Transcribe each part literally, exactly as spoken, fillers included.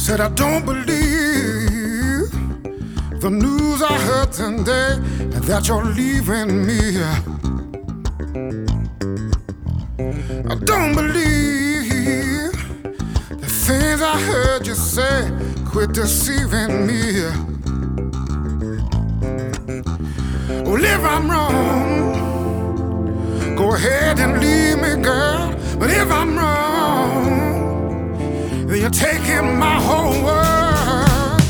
Said I don't believe the news I heard today, that you're leaving me. I don't believe the things I heard you say. Quit deceiving me. Well, if I'm wrong, go ahead and leave me, girl. But if I'm wrong, then you're taking my whole world.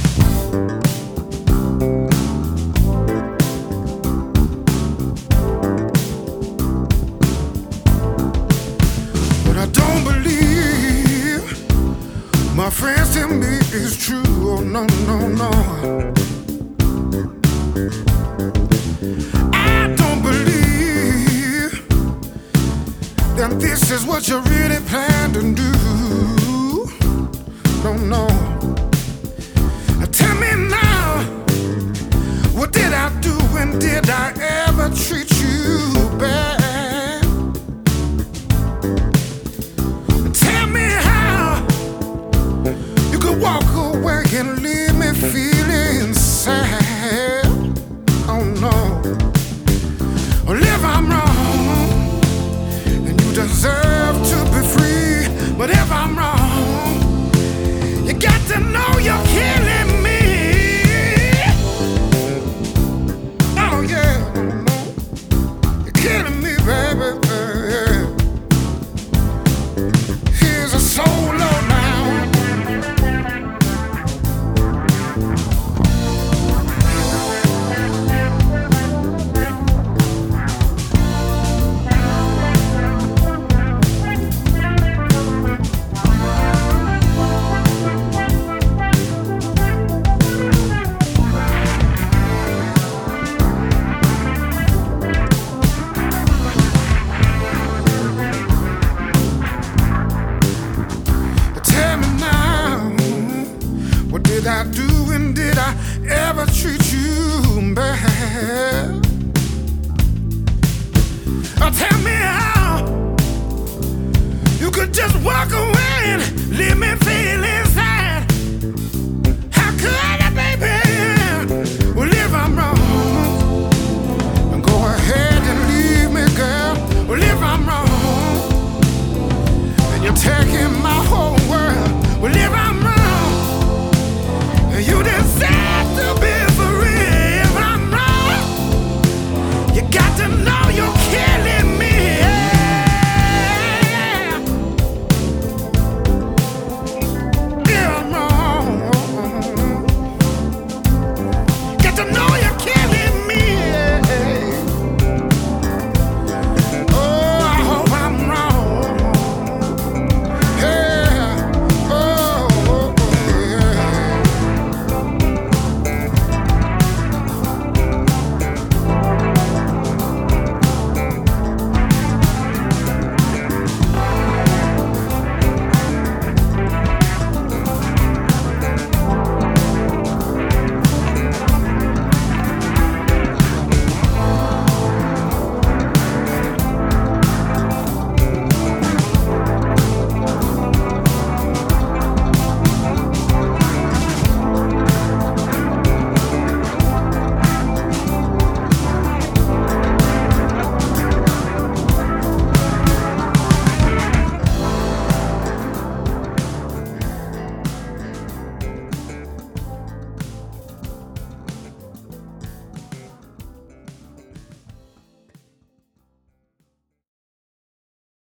But I don't believe my friends tell me it's true. Oh, no, no, no. I don't believe that this is what you really